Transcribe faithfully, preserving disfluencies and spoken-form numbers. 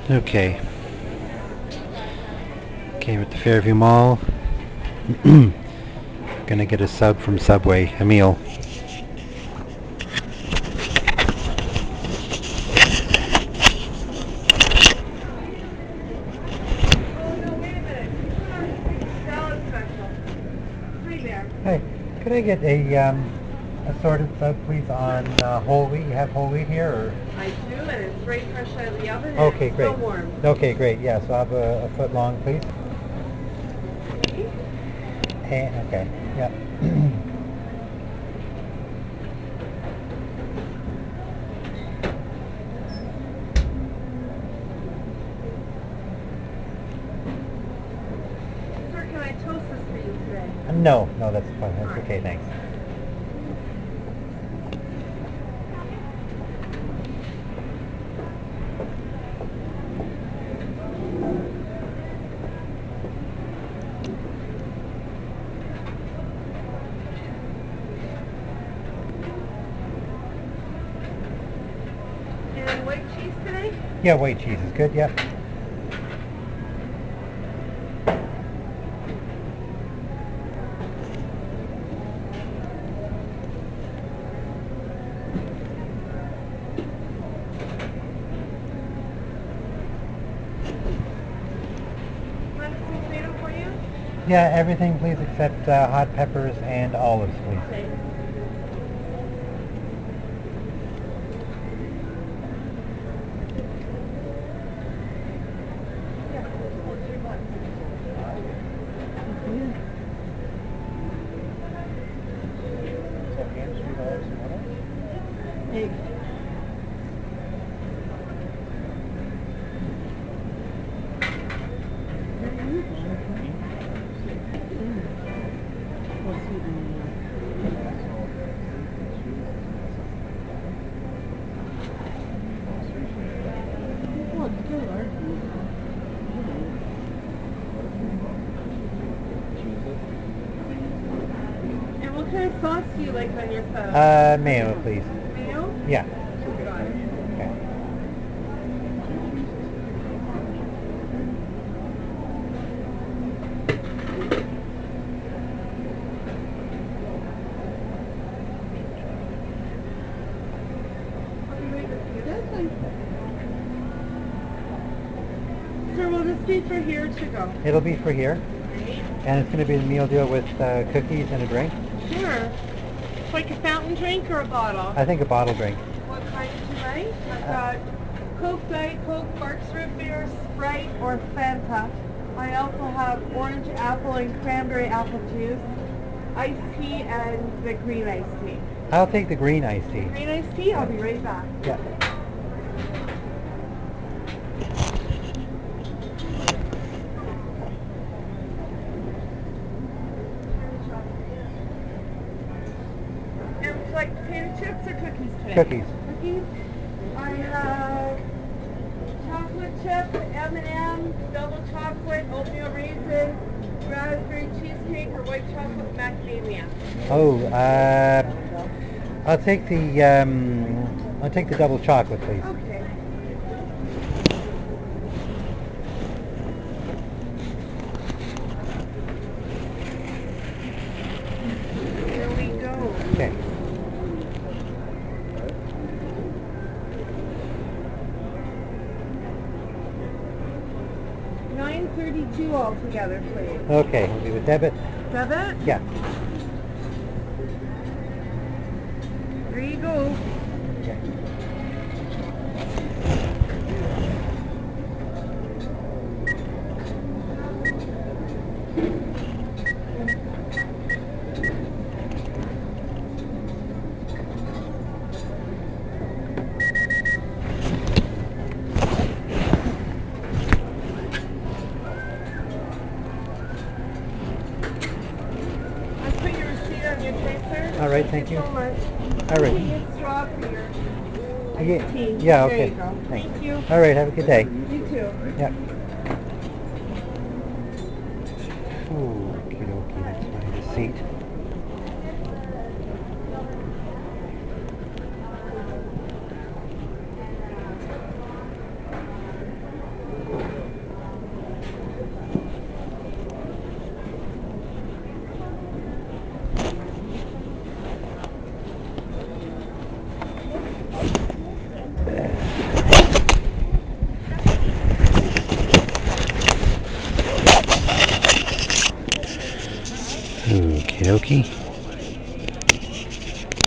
Okay. Came at the Fairview Mall. Gonna get a sub from Subway, a meal. Hey, could I get a um, assorted sub, please, on uh, whole wheat? You have whole wheat here, or? I do, and it's right fresh out of the oven. Okay, and great. Still warm. Okay, great. Yeah, so I'll have a, a foot long, please. Hey, okay. Yep. Sir, can I toast this for you today? No, no, that's fine. That's okay, thanks. And white cheese today? Yeah, white cheese is good, yep. Want some tomato for you? Yeah, everything, please, except uh, hot peppers and olives, please. Okay. Egg. And what kind of sauce do you like on your sub? Uh, mayo, please. Mayo? Yeah. Got it. Okay. I'll be right with you. That's fine. Sir, will this be for here to go? It'll be for here, Right. and it's going to be the meal deal with uh, cookies and a drink. Sure. Like a fountain drink or a bottle? I think a bottle drink. What kind do you like? I've got Coke, Diet Coke, Barks Root Beer, Sprite, or Fanta. I also have orange apple and cranberry apple juice, iced tea, and the green iced tea. I'll take the green iced tea. Green iced tea? I'll be right back. Yeah. And would you like potato chips or cookies today? Cookies. Cookies? I have chocolate chip, M and M, double chocolate, oatmeal raisin, raspberry cheesecake, or white chocolate macadamia. Oh, uh, I'll take the um, I'll take the double chocolate, please. Okay. Here we go. Okay. nine thirty-two altogether, please. Okay, we'll do the debit. Debit? Yeah. There you go. Okay. I put your receipt on your tray, sir. All right, thank you. so much. All right. You can get straw for your Yeah, tea. yeah, There okay. you go. Thanks. Thank you. All right, have a good day. You too. Yeah. Ooh, okie dokie, that's my receipt. Okie dokie.